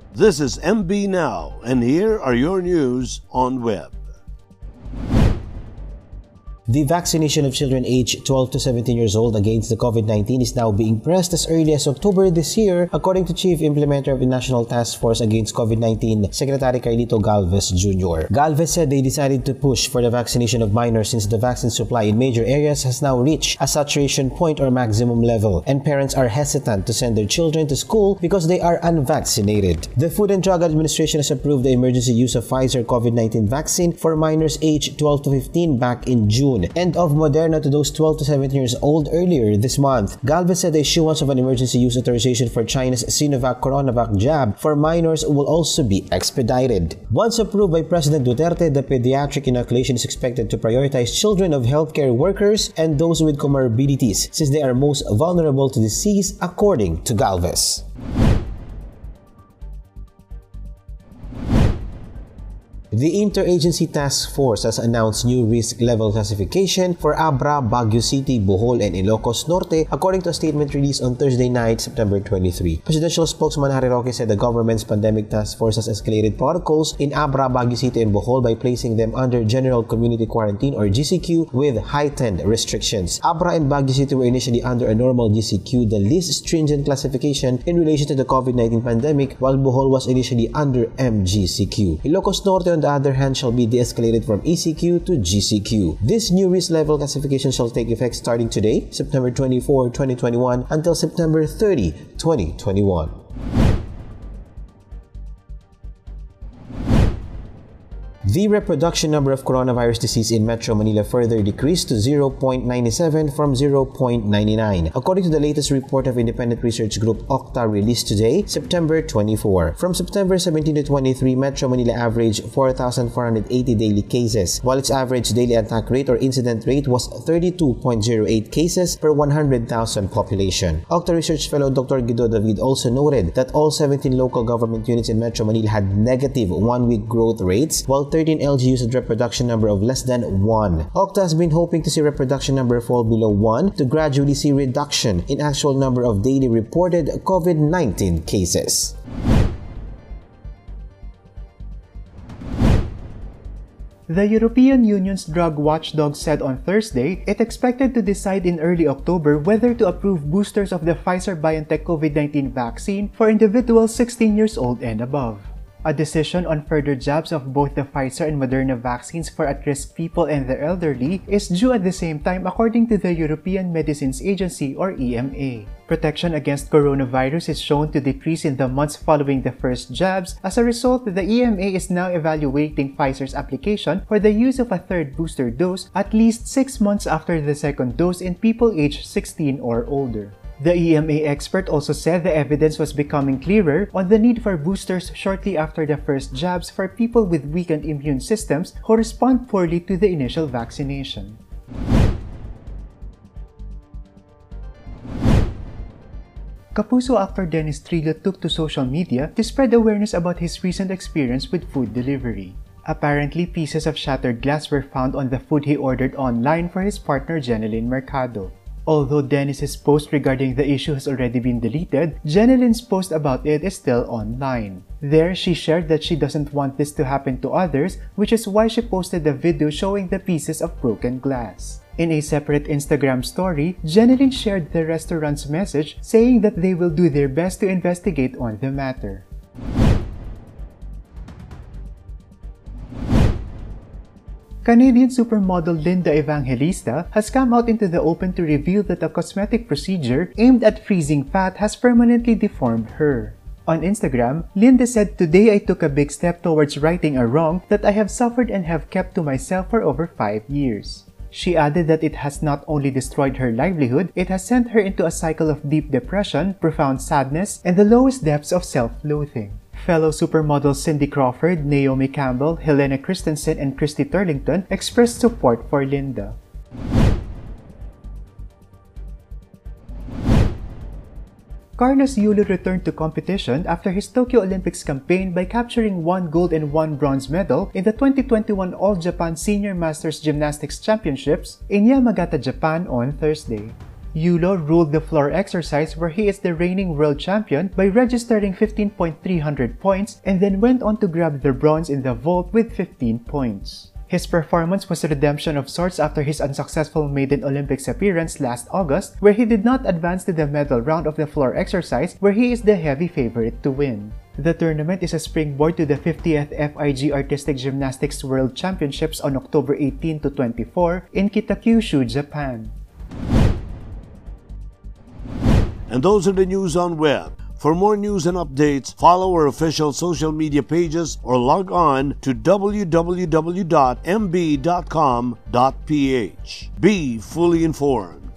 This is MB Now, and here are your news on web. The vaccination of children aged 12 to 17 years old against the COVID-19 is now being pressed as early as October this year, according to Chief Implementer of the National Task Force Against COVID-19, Secretary Carlito Galvez Jr. Galvez said they decided to push for the vaccination of minors since the vaccine supply in major areas has now reached a saturation point or maximum level, and parents are hesitant to send their children to school because they are unvaccinated. The Food and Drug Administration has approved the emergency use of Pfizer COVID-19 vaccine for minors aged 12 to 15 back in June, and of Moderna to those 12 to 17 years old earlier this month. Galvez said the issuance of an emergency use authorization for China's Sinovac Coronavac jab for minors will also be expedited. Once approved by President Duterte, the pediatric inoculation is expected to prioritize children of healthcare workers and those with comorbidities, since they are most vulnerable to disease, according to Galvez. The Interagency Task Force has announced new risk level classification for Abra, Baguio City, Bohol, and Ilocos Norte, according to a statement released on Thursday night, September 23. Presidential spokesman Harry Roque said the government's pandemic task force has escalated protocols in Abra, Baguio City, and Bohol by placing them under General Community Quarantine or GCQ with heightened restrictions. Abra and Baguio City were initially under a normal GCQ, the least stringent classification in relation to the COVID-19 pandemic, while Bohol was initially under MGCQ. Ilocos Norte, on the other hand, shall be de-escalated from ECQ to GCQ. This new risk level classification shall take effect starting today, September 24, 2021 until September 30, 2021. The reproduction number of coronavirus disease in Metro Manila further decreased to 0.97 from 0.99, according to the latest report of independent research group Octa released today, September 24. From September 17 to 23, Metro Manila averaged 4,480 daily cases, while its average daily attack rate or incident rate was 32.08 cases per 100,000 population. Octa research fellow Dr. Guido David also noted that all 17 local government units in Metro Manila had negative one-week growth rates, while 13 LGUs had reproduction number of less than 1. Octa has been hoping to see reproduction number fall below 1 to gradually see reduction in actual number of daily reported COVID-19 cases. The European Union's drug watchdog said on Thursday it expected to decide in early October whether to approve boosters of the Pfizer-BioNTech COVID-19 vaccine for individuals 16 years old and above. A decision on further jabs of both the Pfizer and Moderna vaccines for at-risk people and the elderly is due at the same time, according to the European Medicines Agency or EMA. Protection against coronavirus is shown to decrease in the months following the first jabs. As a result, the EMA is now evaluating Pfizer's application for the use of a third booster dose at least 6 months after the second dose in people aged 16 or older. The EMA expert also said the evidence was becoming clearer on the need for boosters shortly after the first jabs for people with weakened immune systems who respond poorly to the initial vaccination. Kapuso actor Dennis Trillo took to social media to spread awareness about his recent experience with food delivery. Apparently, pieces of shattered glass were found on the food he ordered online for his partner Jeneline Mercado. Although Dennis's post regarding the issue has already been deleted, Jeneline's post about it is still online. There, she shared that she doesn't want this to happen to others, which is why she posted a video showing the pieces of broken glass. In a separate Instagram story, Jeneline shared the restaurant's message saying that they will do their best to investigate on the matter. Canadian supermodel Linda Evangelista has come out into the open to reveal that a cosmetic procedure aimed at freezing fat has permanently deformed her. On Instagram, Linda said, "Today I took a big step towards righting a wrong that I have suffered and have kept to myself for over 5 years. She added that it has not only destroyed her livelihood, it has sent her into a cycle of deep depression, profound sadness, and the lowest depths of self-loathing. Fellow supermodels Cindy Crawford, Naomi Campbell, Helena Christensen, and Christy Turlington expressed support for Linda. Carlos Yulo returned to competition after his Tokyo Olympics campaign by capturing 1 gold and 1 bronze medal in the 2021 All-Japan Senior Masters Gymnastics Championships in Yamagata, Japan on Thursday. Yulo ruled the floor exercise where he is the reigning world champion by registering 15,300 points and then went on to grab the bronze in the vault with 15 points. His performance was a redemption of sorts after his unsuccessful maiden Olympics appearance last August, where he did not advance to the medal round of the floor exercise where he is the heavy favorite to win. The tournament is a springboard to the 50th FIG Artistic Gymnastics World Championships on October 18 to 24 in Kitakyushu, Japan. And those are the news on web. For more news and updates, follow our official social media pages or log on to www.mb.com.ph. Be fully informed.